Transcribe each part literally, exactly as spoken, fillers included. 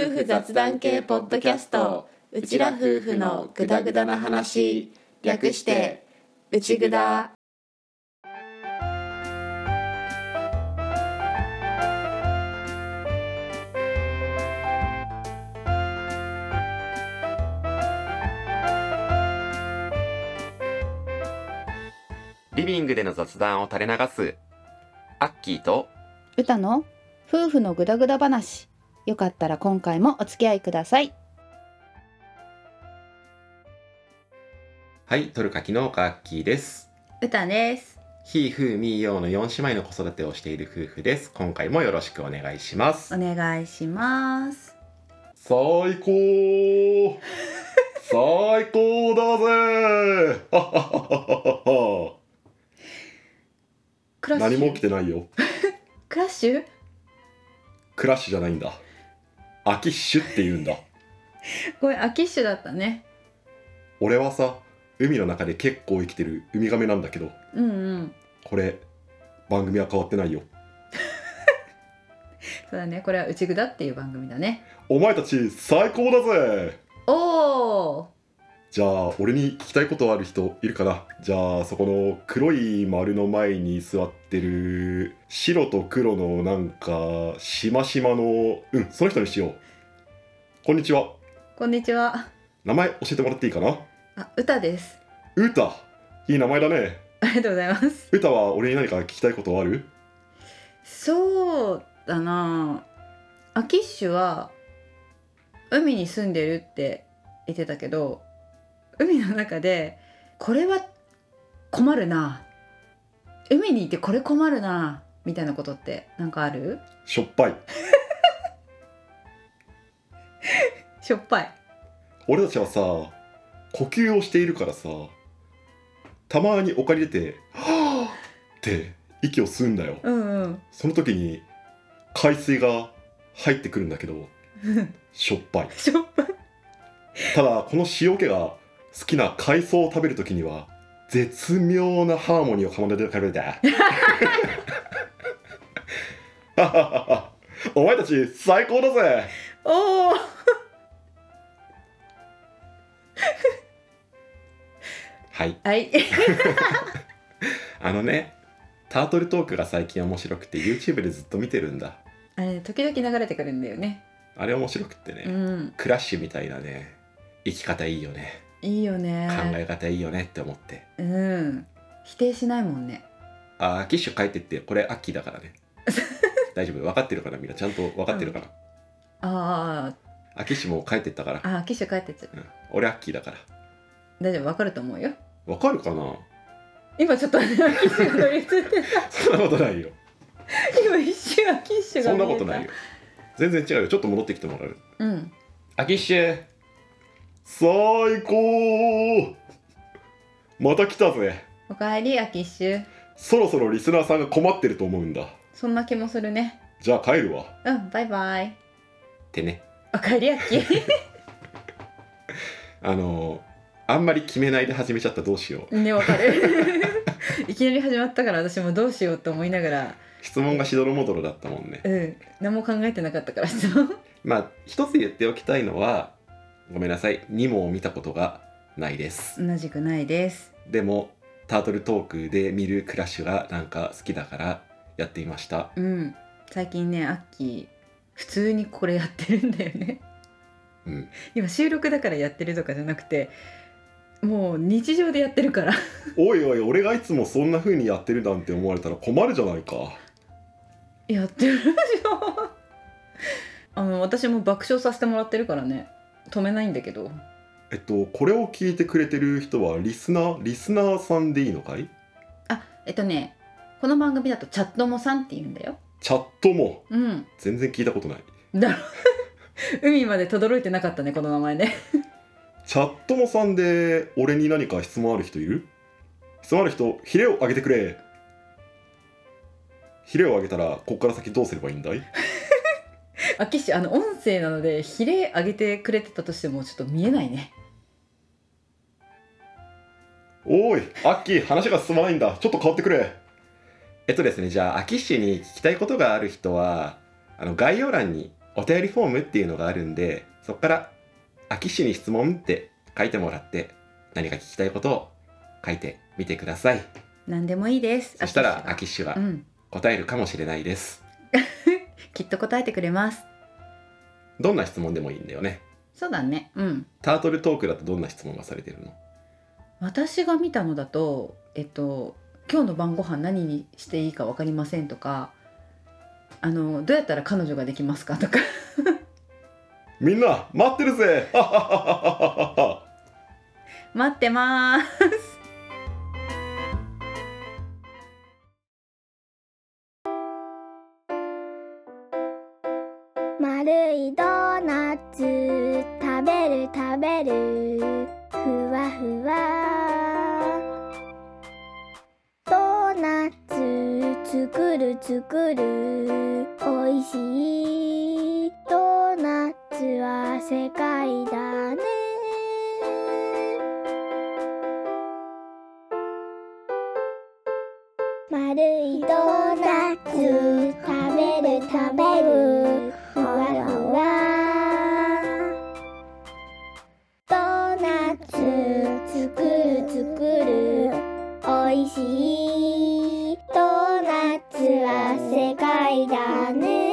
夫婦雑談系ポッドキャスト、うちら夫婦のグダグダな話、略してうちぐだ。 リビングでの雑談を垂れ流すアッキーと歌の夫婦のグダグダ話。よかったら今回もお付き合いください。 はい、トルカキ農家アッキーです。 歌です。 ひーふーみーよーのよん姉妹の子育てをしている夫婦です。今回もよろしくお願いします。 お願いします。 最高最高だぜはははははクラッシュ。 何も起きてないよクラッシュクラッシュじゃないんだ。アキッシュって言うんだ。 これアキッシュだったね。 俺はさ、海の中で結構生きてるウミガメなんだけど、 うんうん。 これ番組は変わってないよ。 そうだね、これはうちぐだっていう番組だね。 お前たち最高だぜ。 おー、 じゃあ俺に聞きたいことある人いるかな。じゃあそこの黒い丸の前に座ってる白と黒のなんかしましまの、うんその人にしよう。こんにちは。 こんにちは。 名前教えてもらっていいかな。 あ、歌です。 うた、いい名前だね。 ありがとうございます。 うたは俺に何か聞きたいことある？ そうだな、アキッシュは海に住んでるって言ってたけど、海の中でこれは困るな、海にいてこれ困るなみたいなことってなんかある？ しょっぱい。 しょっぱい。 俺たちはさ、呼吸をしているからさ、たまに丘に出てはぁって息を吸うんだよ。 うんうん。 その時に海水が入ってくるんだけどしょっぱい。 しょっぱい。 ただこの塩気が好きな海藻を食べる時には絶妙なハーモニーを奏でるからだお前たち最高だぜ。 おーはいはいあのね、タートルトークが最近面白くて YouTube でずっと見てるんだ。 あれ時々流れてくるんだよね。 あれ面白くってね、 うん、 クラッシュみたいなね、生き方いいよね、 いいよね。 考え方いいよねって思って。 うん否定しないもんね。 あ、アキッシュ帰ってって、これアッキーだからね大丈夫、分かってるかな、みんなちゃんと分かってるかな、うん、 あアキッシュもう帰ってったから。 あ、アキッシュ帰ってっちゃう、 うん、俺アッキーだから。 大丈夫、分かると思うよ。 分かるかな。 今ちょっとアキッシュが乗り移ってたそんなことないよ今一瞬アキッシュがそん見えた。 なことないよ、全然違うよ。ちょっと戻ってきてもらう。 うん。 アキッシュ最高、また来たぜ。 おかえりアキッシュ。 そろそろリスナーさんが困ってると思うんだ。 そんな気もするね。 じゃあ帰るわ。 うんバイバイってね。 おかえりアッキーあのあんまり決めないで始めちゃった。どうしよう。 ね、わかるいきなり始まったから私もどうしようと思いながら、 質問がしどろもどろだったもんね。 うん何も考えてなかったから質問まあ一つ言っておきたいのは、ごめんなさい、ニモを見たことがないです。 同じくないです。 でもタートルトークで見るクラッシュがなんか好きだからやってみました。 うん、最近ねアッキー普通にこれやってるんだよね。 うん、 今収録だからやってるとかじゃなくて、もう日常でやってるからおいおい、俺がいつもそんな風にやってるなんて思われたら困るじゃないか。 やってるでしょあの私も爆笑させてもらってるからね、止めないんだけど。 えっとこれを聞いてくれてる人はリスナーリスナーさんでいいのかい？ あ、えっとねこの番組だとチャットモさんって言うんだよ。 チャットも、 うん、 全然聞いたことない。 だろ海まで轟いてなかったねこの名前ねチャットモさんで俺に何か質問ある人いる？質問ある人、ヒレをあげてくれ。ヒレをあげたらこっから先どうすればいいんだい？ アキッシュ、あの音声なのでヒレ上げてくれてたとしてもちょっと見えないね。 おいアッキー、話が進まないんだ。ちょっと変わってくれ。えっとですね、じゃあアキッシュに聞きたいことがある人はあの概要欄にお便りフォームっていうのがあるんで、そこからアキッシュに質問って書いてもらって、何か聞きたいことを書いてみてください。 何でもいいです。 そしたらアキッシュが答えるかもしれないです、 うん、きっと答えてくれます。 どんな質問でもいいんだよね。 そうだね。うん。 タートルトークだとどんな質問がされてるの？ 私が見たのだと、えっと今日の晩ご飯何にしていいか分かりませんとか、あのどうやったら彼女ができますかとかみんな待ってるぜ待ってまーす丸いドーナツ食べる食べるふわふわドーナツ作る作るおいしいドーナツは世界だね丸いドーナツ食べる食べるふわふわドーナツ作る作るおいしいドーナツは世界だね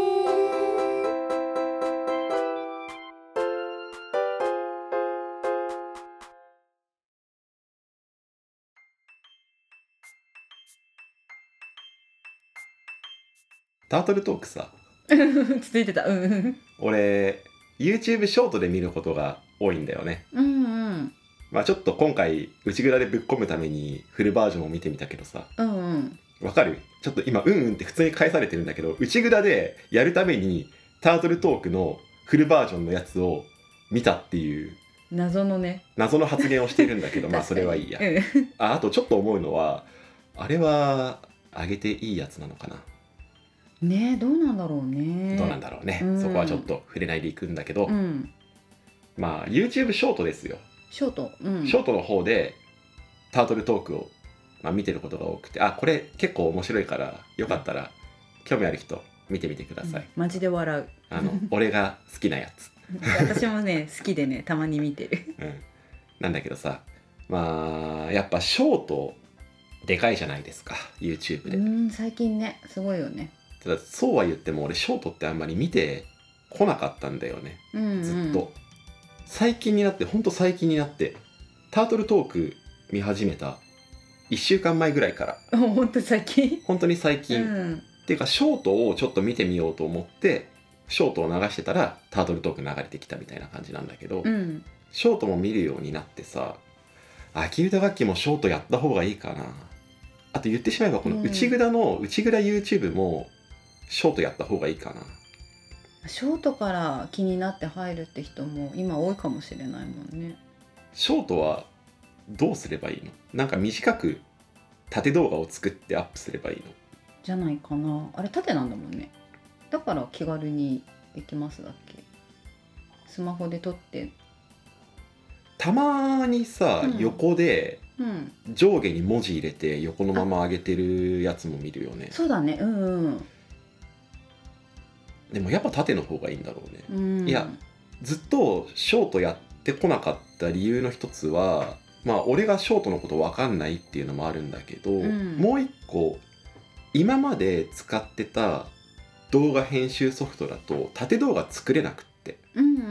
タートルトークさ続いてた。うん。 俺 YouTube ショートで見ることが多いんだよね。 うんうん。 まあちょっと今回内蔵でぶっ込むためにフルバージョンを見てみたけどさ、 うんうん。 わかる？ちょっと今うんうんって普通に返されてるんだけど、内蔵でやるためにタートルトークのフルバージョンのやつを見たっていう謎のね謎の発言をしているんだけどまあそれはいいや。 うん、 あ, あとちょっと思うのは、あれはあげていいやつなのかな。 ねえどうなんだろうね。 どうなんだろうね、 うん、 そこはちょっと触れないでいくんだけど、 うん、 まあ YouTube ショートですよ。 ショート、うん、 ショートの方でタートルトークを、まあ、見てることが多くて、あこれ結構面白いからよかったら興味ある人見てみてください、うん、 マジで笑うあの俺が好きなやつ私もね好きでねたまに見てる、 うん、なんだけどさ、まあやっぱショートでかいじゃないですか YouTube で。 うん最近ねすごいよね。 ただそうは言っても俺ショートってあんまり見てこなかったんだよね、 うんうん、 ずっと。最近になってほんと最近になってタートルトーク見始めたいっしゅうかんまえぐらいからほんと最近本当に最近、うん、っていうかショートをちょっと見てみようと思ってショートを流してたらタートルトーク流れてきたみたいな感じなんだけど、 うん、 ショートも見るようになってさ、秋歌楽器もショートやった方がいいかな。あと言ってしまえばこの内蔵の、うん、内蔵 YouTube もショートやった方がいいかな。 ショートから気になって入るって人も今多いかもしれないもんね。 ショートはどうすればいいの？なんか短く縦動画を作ってアップすればいいの？ じゃないかな。あれ縦なんだもんね。だから気軽にできますだっけ。スマホで撮って。 たまにさ、うん、横で上下に文字入れて横のまま上げてるやつも見るよね。 そうだね。うんうん。 でもやっぱ縦の方がいいんだろうね、 うん、 いやずっとショートやってこなかった理由の一つはまあ俺がショートのこと分かんないっていうのもあるんだけど、うん、もう一個今まで使ってた動画編集ソフトだと縦動画作れなくって、 うんうん、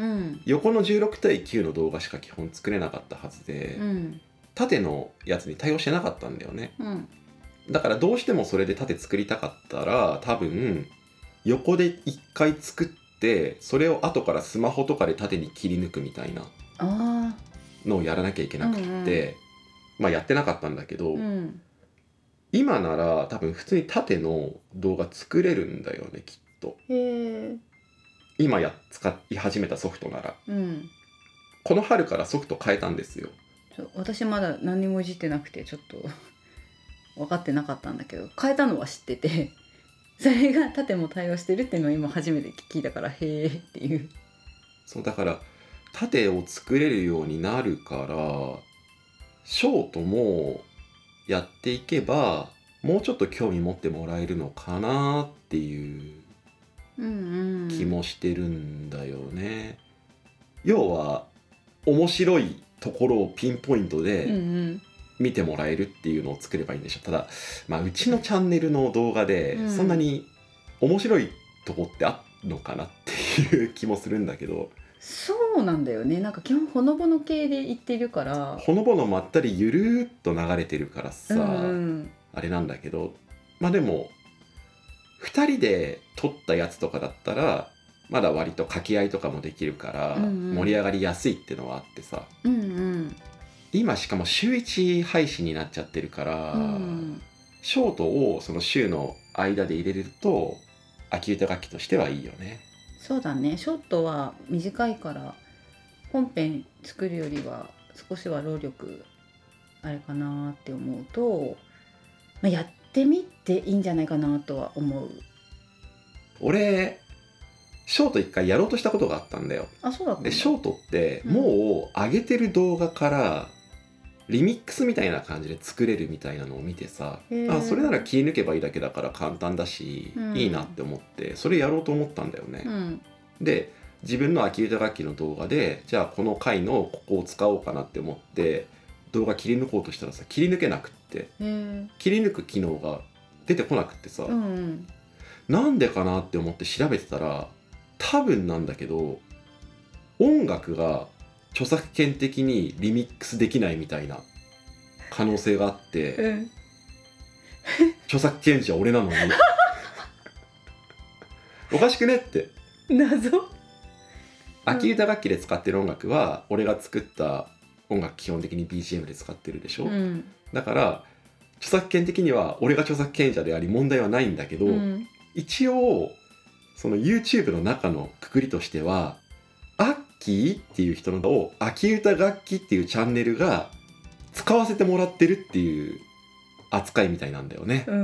横のじゅうろくたいきゅうの動画しか基本作れなかったはずで、うん、縦のやつに対応してなかったんだよね、うん、だからどうしてもそれで縦作りたかったら多分横で一回作ってそれを後からスマホとかで縦に切り抜くみたいなのをやらなきゃいけなくって、うんうん、まあやってなかったんだけど、うん、今なら多分普通に縦の動画作れるんだよねきっと。 へー。 今や使い始めたソフトなら、 うん、 この春からソフト変えたんですよ。 私まだ何にもいじってなくてちょっと分かってなかったんだけど変えたのは知っててそれが縦も対応してるっていうのを今初めて聞いたからへーっていう。 そうだから縦を作れるようになるからショートもやっていけばもうちょっと興味持ってもらえるのかなっていう気もしてるんだよね、うんうん、要は面白いところをピンポイントで見てもらえるっていうのを作ればいいんでしょ。ただ、まあ、うちのチャンネルの動画でそんなに面白いとこってあるのかなっていう気もするんだけど。 そうなんだよね。なんか基本ほのぼの系で言ってるから、 ほのぼのまったりゆるーっと流れてるからさ、うんうん、あれなんだけど、まあでもふたりで撮ったやつとかだったらまだ割と掛け合いとかもできるから盛り上がりやすいってのはあってさ、うんうん、今しかも週いち配信になっちゃってるから、うん、ショートをその週の間で入れれると秋歌楽器としてはいいよね。 そうだね。ショートは短いから本編作るよりは少しは労力あれかなって思うと、まあ、やってみていいんじゃないかなとは思う。 俺ショート一回やろうとしたことがあったんだよ。 あ、そうだったんだ。 でショートってもう上げてる動画からリミックスみたいな感じで作れるみたいなのを見てさ、あ、それなら切り抜けばいいだけだから簡単だし、うん、いいなって思ってそれやろうと思ったんだよね、うん、で自分の秋歌楽器の動画でじゃあこの回のここを使おうかなって思って動画切り抜こうとしたらさ、切り抜けなくって、切り抜く機能が出てこなくってさ、うん、なんでかなって思って調べてたら、多分なんだけど音楽が著作権的にリミックスできないみたいな可能性があって、うん、著作権者俺なのにおかしくねって謎。 秋歌楽器で使ってる音楽は俺が作った音楽基本的に ビージーエム で使ってるでしょ、うん、だから著作権的には俺が著作権者であり問題はないんだけど、うん、一応その YouTube の中のくくりとしてはアッキーっていう人のを秋歌楽器っていうチャンネルが使わせてもらってるっていう扱いみたいなんだよね。うん、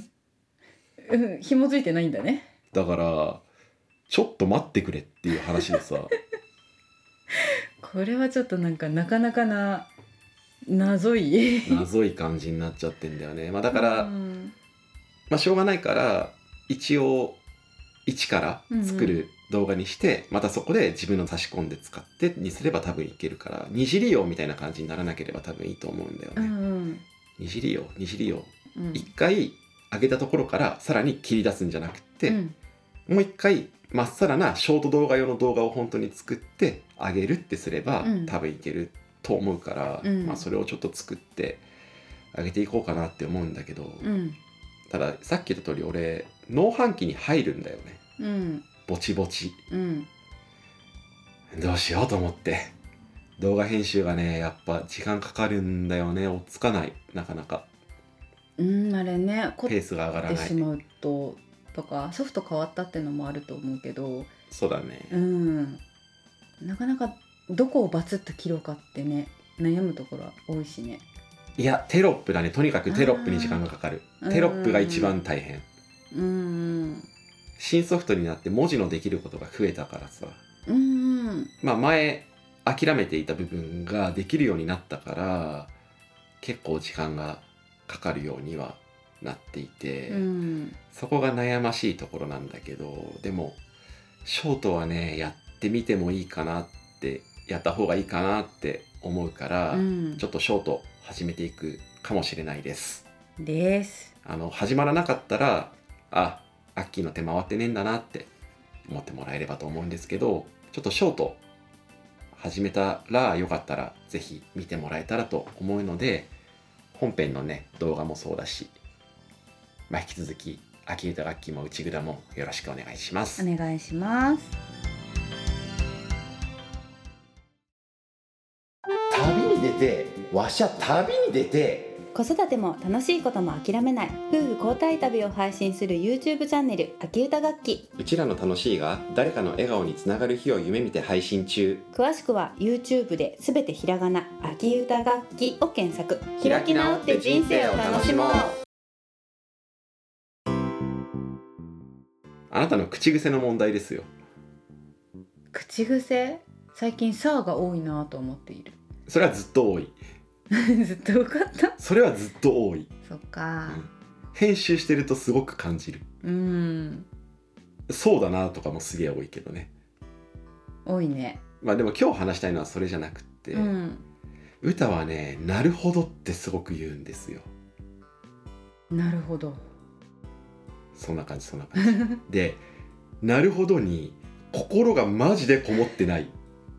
うん、紐づいてないんだね。 だからちょっと待ってくれっていう話でさこれはちょっとなんかなかなかな謎い謎い感じになっちゃってんだよね。まあだから、うん、まあしょうがないから一応一から作る動画にして、うんうん、またそこで自分の差し込んで使ってにすれば多分いけるから、二次利用みたいな感じにならなければ多分いいと思うんだよね、うんうん、二次利用二次利用、うん、一回上げたところからさらに切り出すんじゃなくて、うん、もう一回まっさらなショート動画用の動画を本当に作って上げるってすれば、うん、多分いけると思うから、うん、まあそれをちょっと作って上げていこうかなって思うんだけど、うん、たださっき言った通り俺農飯期に入るんだよね、うん、ぼちぼち、うん、どうしようと思って動画編集がねやっぱ時間かかるんだよね。追っつかないなかなか。 うんあれねペースが上がらないってしまうととかソフト変わったってのもあると思うけど。 そうだね、 うん、なかなかどこをバツッと切ろうかってね悩むところは多いしね。 いやテロップだね。とにかくテロップに時間がかかる。テロップが一番大変。うん、新ソフトになって文字のできることが増えたからさ、うん、まあ前諦めていた部分ができるようになったから結構時間がかかるようにはなっていて、うん、そこが悩ましいところなんだけど、でもショートはねやってみてもいいかなってやった方がいいかなって思うから、うん、ちょっとショート始めていくかもしれないですですあの始まらなかったらあアッキーの手回ってねえんだなって思ってもらえればと思うんですけど、ちょっとショート始めたらよかったらぜひ見てもらえたらと思うので、本編のね動画もそうだし、まあ、引き続き秋歌楽器も内蔵もよろしくお願いします。 お願いします。 旅に出てわしゃ旅に出て子育ても楽しいことも諦めない夫婦交代旅を配信する YouTube チャンネル秋歌楽器。 うちらの楽しいが誰かの笑顔につながる日を夢見て配信中。 詳しくは YouTube ですべてひらがな秋歌楽器を検索。開き直って人生を楽しもう。 あなたの口癖の問題ですよ。 口癖？最近さーが多いなと思っている。 それはずっと多いずっと多かった。 それはずっと多い。 そっか、 うん、編集してるとすごく感じる。 うんそうだなとかもすげえ多いけどね。 多いね。 まあでも今日話したいのはそれじゃなくって、 うん、 歌はねなるほどってすごく言うんですよ。 なるほど。 そんな感じそんな感じで、なるほどに心がマジでこもってない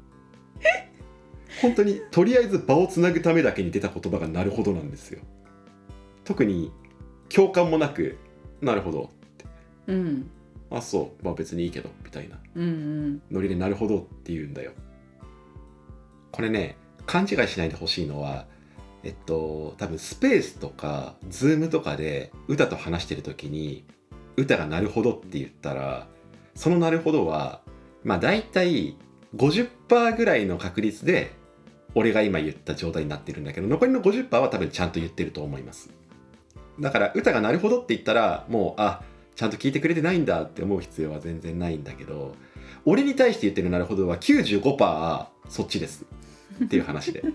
本当にとりあえず場をつなぐためだけに出た言葉がなるほどなんですよ。特に共感もなくなるほどって、 うん、 あそうまあ別にいいけどみたいなうんうん、 ノリでなるほどって言うんだよ。これね勘違いしないでほしいのは、えっと多分スペースとかズームとかで歌と話してる時に歌がなるほどって言ったら、そのなるほどはまあ大体 ごじゅっパーセント ぐらいの確率で俺が今言った状態になってるんだけど、残りの ごじゅっパーセント は多分ちゃんと言ってると思います。だから歌がなるほどって言ったらもうあちゃんと聞いてくれてないんだって思う必要は全然ないんだけど、俺に対して言ってるなるほどは きゅうじゅうごパーセント そっちですっていう話で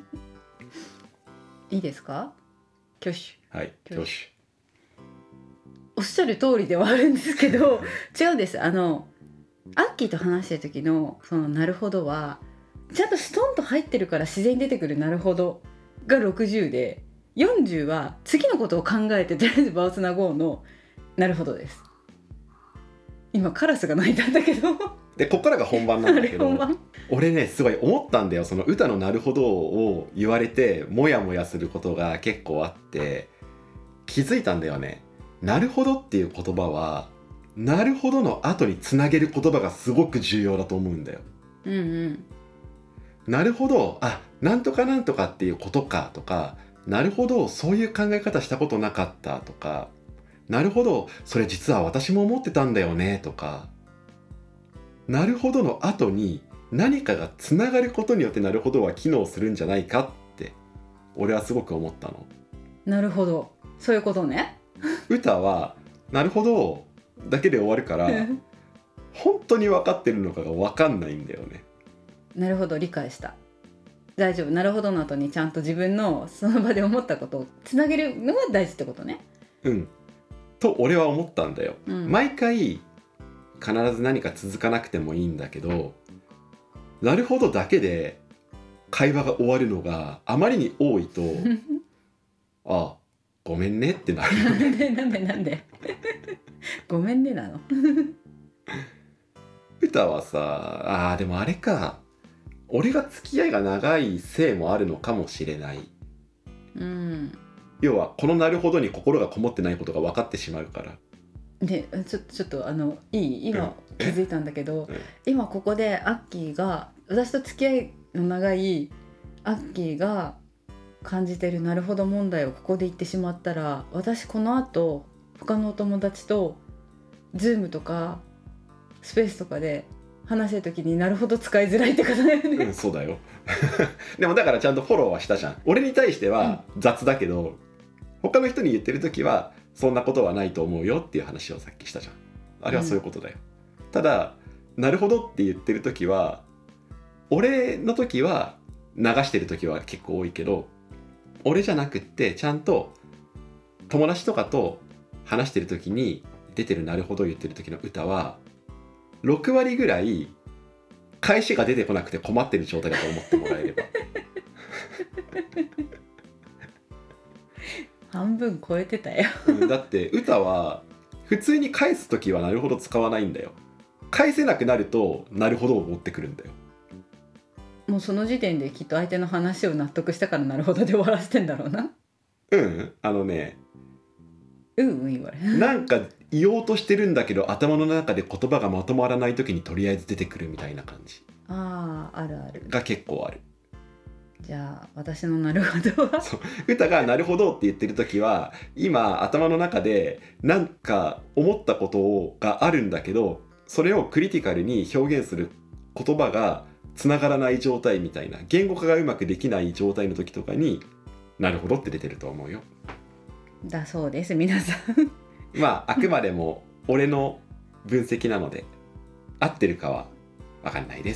いいですか？挙手。 はい挙手。 おっしゃる通りではあるんですけど違うんです。あのアッキーと話してる時のそのなるほどはちゃんとストンと入ってるから自然に出てくるなるほどがろくじゅうで、よんじゅうは次のことを考えてとりあえず場をつなごうのなるほどです。今カラスが鳴いたんだけどでこっからが本番なんだけど本番俺ねすごい思ったんだよ。その歌のなるほどを言われてモヤモヤすることが結構あって気づいたんだよね。なるほどっていう言葉はなるほどの後につなげる言葉がすごく重要だと思うんだよ。 うんうん、 なるほど、あ、なんとかなんとかっていうことかとか、なるほど、そういう考え方したことなかったとか、なるほど、それ実は私も思ってたんだよねとか、なるほどの後に何かがつながることによってなるほどは機能するんじゃないかって俺はすごく思ったの。 なるほど、そういうことね。 歌はなるほどだけで終わるから本当に分かってるのかが分かんないんだよね。 なるほど、理解した。大丈夫。なるほどの後にちゃんと自分のその場で思ったことをつなげるのが大事ってことね。 うんと俺は思ったんだよ、 うん、 毎回必ず何か続かなくてもいいんだけど、なるほどだけで会話が終わるのがあまりに多いとああごめんねってなるよね。 なんでなんでなんでごめんねなの歌はさあーでもあれか、俺が付き合いが長いせいもあるのかもしれない。 うん、 要はこのなるほどに心がこもってないことが分かってしまうから。 でちょちょっとあのいい今気づいたんだけど、 うん、 今ここでアッキーが私と付き合いの長いアッキーが感じてるなるほど問題をここで言ってしまったら、私この後他のお友達とズームとかスペースとかで話してる時になるほど使いづらいってことだよね。 うん、そうだよでもだからちゃんとフォローはしたじゃん。俺に対しては雑だけど、うん、他の人に言ってる時はそんなことはないと思うよっていう話をさっきしたじゃん。あれはそういうことだよ、うん、ただなるほどって言ってる時は俺の時は流してる時は結構多いけど、俺じゃなくってちゃんと友達とかと話してる時に出てるなるほど言ってる時の歌はろくわりぐらい返しが出てこなくて困ってる状態だと思ってもらえれば半分超えてたよだって歌は普通に返す時はなるほど使わないんだよ。返せなくなるとなるほどを持ってくるんだよ。 もうその時点できっと相手の話を納得したからなるほどで終わらせてんだろうな。 うんあのねうんうん言われなんか言おうとしてるんだけど頭の中で言葉がまとまらない時にとりあえず出てくるみたいな感じああ、あるあるが結構ある。 じゃあ私のなるほどはそう歌がなるほどって言ってる時は今頭の中でなんか思ったことがあるんだけど、それをクリティカルに表現する言葉がつながらない状態みたいな、言語化がうまくできない状態の時とかになるほどって出てると思うよ。 だそうです皆さんまああくまでも俺の分析なので合ってるかは分かんないです。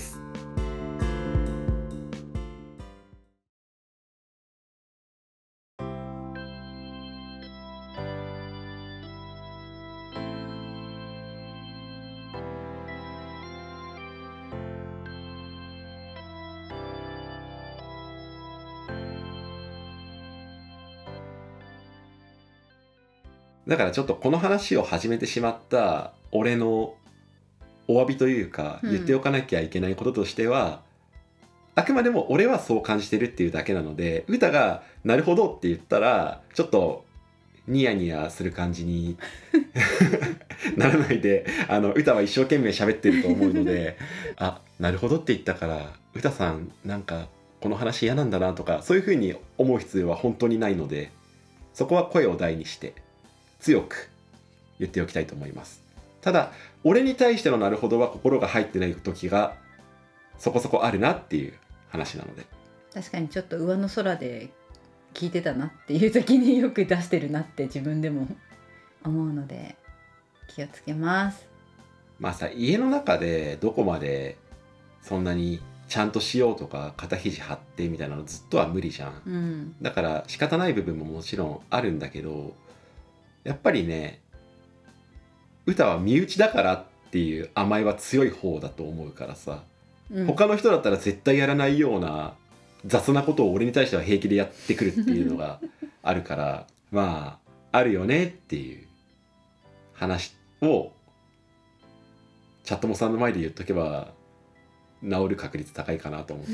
だからちょっとこの話を始めてしまった俺のお詫びというか、 うん言っておかなきゃいけないこととしては、あくまでも俺はそう感じてるっていうだけなので、歌がなるほどって言ったらちょっとニヤニヤする感じにならないで、あの歌は一生懸命喋ってると思うのであ、なるほどって言ったから歌さんなんかこの話嫌なんだなとか、そういう風に思う必要は本当にないので、そこは声を大にして強く言っておきたいと思います。ただ俺に対してのなるほどは心が入ってない時がそこそこあるなっていう話なので。 確かにちょっと上の空で聞いてたなっていう時によく出してるなって自分でも思うので気をつけます。 まあさ、家の中でどこまでそんなにちゃんとしようとか肩肘張ってみたいなのずっとは無理じゃん。 うん、 だから仕方ない部分ももちろんあるんだけど、やっぱりね、歌は身内だからっていう甘えは強い方だと思うからさ、 うん、 他の人だったら絶対やらないような雑なことを俺に対しては平気でやってくるっていうのがあるからまああるよねっていう話をチャットモさんの前で言っとけば治る確率高いかなと思って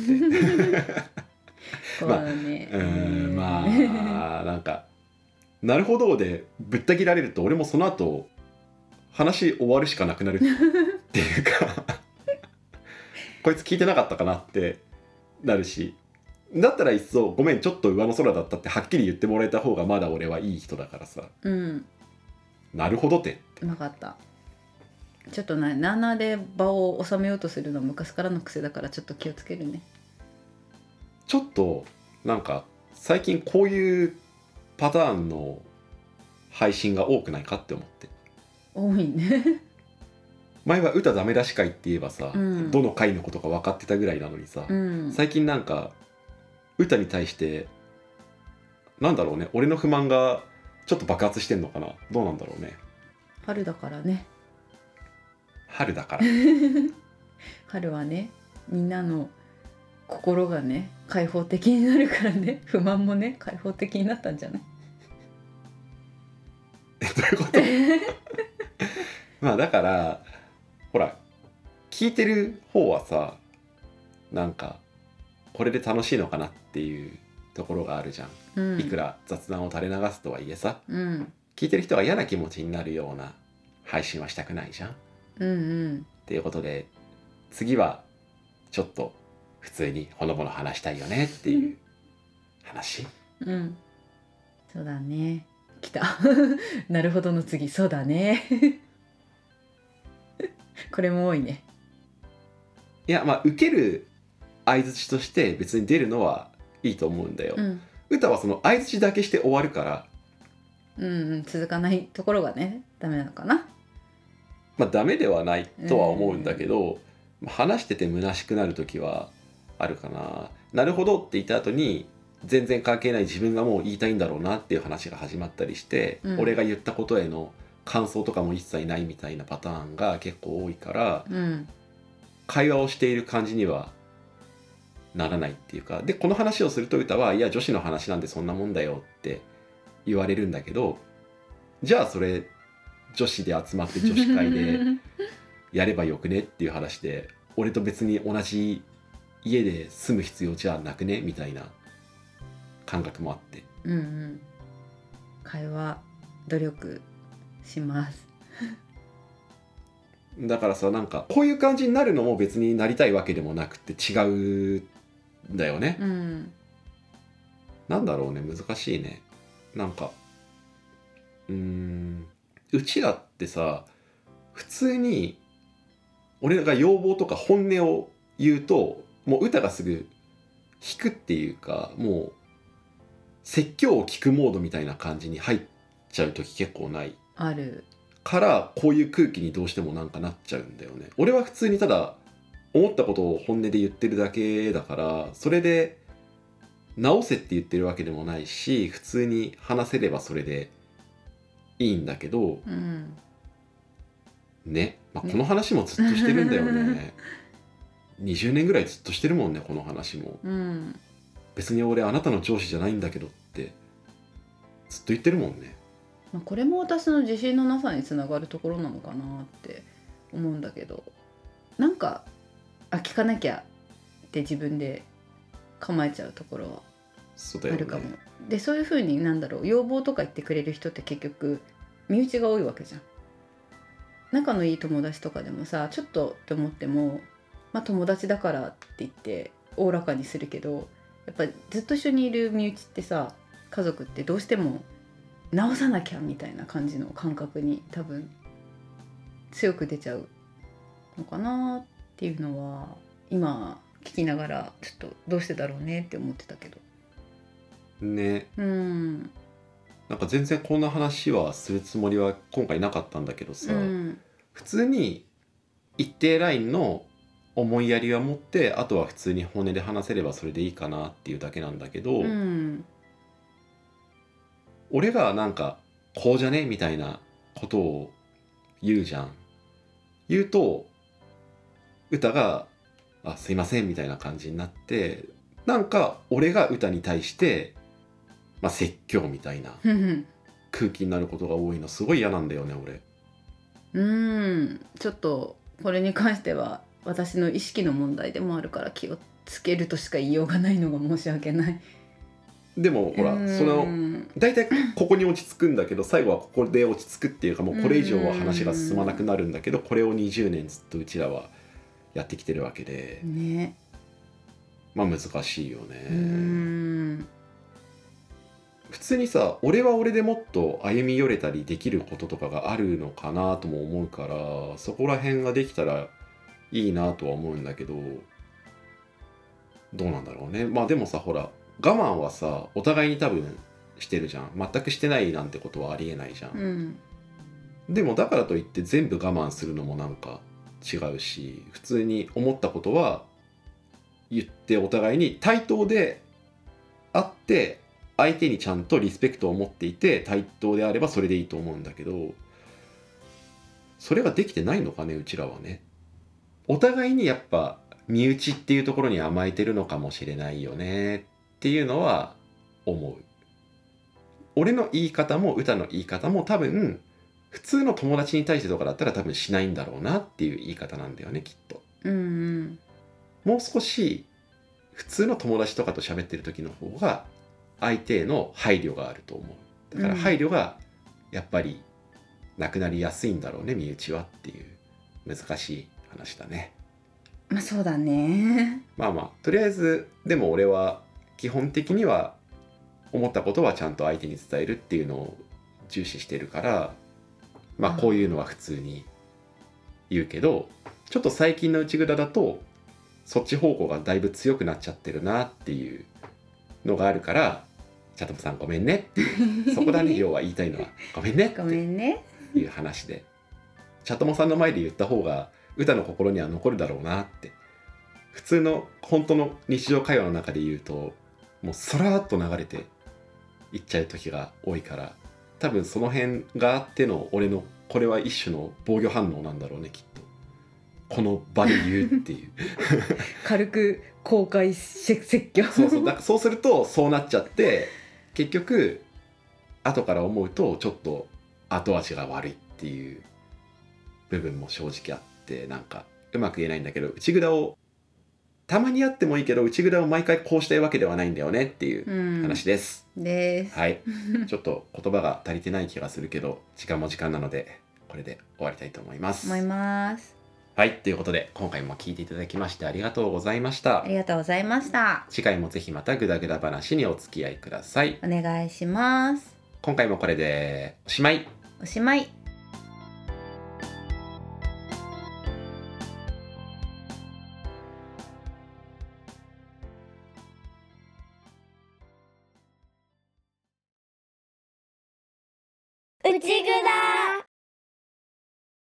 まあ、 ね、 うんまあなんかなるほどでぶった切られると俺もその後話終わるしかなくなるっていうかこいつ聞いてなかったかなってなるし、だったらいっそごめんちょっと上の空だったってはっきり言ってもらえた方がまだ俺はいい人だからさ、 うん、 なるほどって分かった。ちょっとなななで場を収めようとするの昔からの癖だからちょっと気をつけるね。 ちょっとなんか最近こういうパターンの配信が多くないかって思って。 多いね前は歌ダメ出し会って言えばさ、 うん、 どの回のことか分かってたぐらいなのにさ、 うん、 最近なんか歌に対してなんだろうね、俺の不満がちょっと爆発してんのかな、どうなんだろうね。 春だからね。 春だから春はね、みんなの心がね開放的になるからね、不満もね開放的になったんじゃないえどういうことまあだからほら聞いてる方はさ、なんかこれで楽しいのかなっていうところがあるじゃん、 うん、 いくら雑談を垂れ流すとはいえさ、 うん、 聞いてる人が嫌な気持ちになるような配信はしたくないじゃん、 うんうん、 っていうことで次はちょっと普通にほのぼの話したいよねっていう話、 うん、そうだね。来たなるほどの次、そうだねこれも多いね。 いやまあ受ける相槌として別に出るのはいいと思うんだよ、 うん、 歌はその相槌だけして終わるから、 うんうん、続かないところがねダメなのかな。 まあダメではないとは思うんだけど、うん、話してて虚しくなる時はあるかな。なるほどって言った後に全然関係ない自分がもう言いたいんだろうなっていう話が始まったりして、うん、俺が言ったことへの感想とかも一切ないみたいなパターンが結構多いから、 うん、 会話をしている感じにはならないっていうか、でこの話をすると歌はいや女子の話なんでそんなもんだよって言われるんだけど、じゃあそれ女子で集まって女子会でやればよくねっていう話で俺と別に同じ家で住む必要じゃなくねみたいな感覚もあって、 うんうん、会話努力しますだからさ、なんかこういう感じになるのも別になりたいわけでもなくて違うんだよね、 うん、 なんだろうね、難しいね。なんかうーんうちらってさ、普通に俺が要望とか本音を言うともう歌がすぐ引くっていうか、もう説教を聞くモードみたいな感じに入っちゃう時結構ないあるからこういう空気にどうしてもなんかなっちゃうんだよね。俺は普通にただ思ったことを本音で言ってるだけだから、それで直せって言ってるわけでもないし、普通に話せればそれでいいんだけど、 うん、 ね、まあ、この話もずっとしてるんだよねにじゅうねんぐらいずっとしてるもんねこの話も、 うん、 別に俺あなたの上司じゃないんだけどってずっと言ってるもんね。 まあ、これも私の自信のなさにつながるところなのかなって思うんだけど、なんかあ聞かなきゃって自分で構えちゃうところはそうだよね。 あるかも。でそういう風になんだろう要望とか言ってくれる人って結局身内が多いわけじゃん。仲のいい友達とかでもさちょっとって思っても、まあ、友達だからって言っておおらかにするけど、やっぱずっと一緒にいる身内ってさ家族ってどうしても直さなきゃみたいな感じの感覚に多分強く出ちゃうのかなっていうのは今聞きながらちょっとどうしてだろうねって思ってたけどね。 うんなんか全然こんな話はするつもりは今回なかったんだけどさ、 うん普通に一定ラインの思いやりは持って、あとは普通に本音で話せればそれでいいかなっていうだけなんだけど、 うん俺がなんかこうじゃねみたいなことを言うじゃん。言うと歌があすいませんみたいな感じになって、なんか俺が歌に対してまあ説教みたいなうん空気になることが多いのすごい嫌なんだよね俺。 うんちょっとこれに関しては私の意識の問題でもあるから気をつけるとしか言いようがないのが申し訳ない。 でもほらうんその大体ここに落ち着くんだけど最後はここで落ち着くっていうか、もうこれ以上は話が進まなくなるんだけど、これをにじゅうねんずっとうちらはやってきてるわけで、 ねまあ難しいよね。 うん普通にさ俺は俺でもっと歩み寄れたりできることとかがあるのかなとも思うから、そこら辺ができたらいいなとは思うんだけど、どうなんだろうね。まあでもさほら我慢はさお互いに多分してるじゃん。全くしてないなんてことはありえないじゃん、 うん、 でもだからといって全部我慢するのもなんか違うし、普通に思ったことは言ってお互いに対等であって相手にちゃんとリスペクトを持っていて対等であればそれでいいと思うんだけど、それができてないのかねうちらはね。お互いにやっぱ身内っていうところに甘えてるのかもしれないよねっていうのは思う。俺の言い方も歌の言い方も多分普通の友達に対してとかだったら多分しないんだろうなっていう言い方なんだよねきっと。 うんうんもう少し普通の友達とかと喋ってる時の方が相手への配慮があると思う。だから配慮がやっぱりなくなりやすいんだろうね身内はっていう難しい話だね。 まあそうだね。 まあまあとりあえずでも俺は基本的には思ったことはちゃんと相手に伝えるっていうのを重視してるから、まあこういうのは普通に言うけど、ちょっと最近の内蔵だとそっち方向がだいぶ強くなっちゃってるなっていうのがあるから、チャトモさんごめんねっていうそこだね要は言いたいのはごめんねってごめんねいう話で、チャトモさんの前で言った方が歌の心には残るだろうなって。普通の本当の日常会話の中で言うともうそらーっと流れていっちゃう時が多いから、多分その辺があっての俺のこれは一種の防御反応なんだろうねきっと。この場で言うっていう軽く公開説教そうそうだからそうするとそうなっちゃって結局後から思うとちょっと後味が悪いっていう部分も正直あって、なんかうまく言えないんだけど、内蔵をたまにやってもいいけど内蔵を毎回こうしたいわけではないんだよねっていう話です、 うん、ですはいちょっと言葉が足りてない気がするけど時間も時間なのでこれで終わりたいと思います。 思います。 はい、ということで今回も聞いていただきましてありがとうございました。 ありがとうございました。 次回もぜひまたグダグダ話にお付き合いください。 お願いします。 今回もこれでおしまい。 おしまい。 内ぐだ。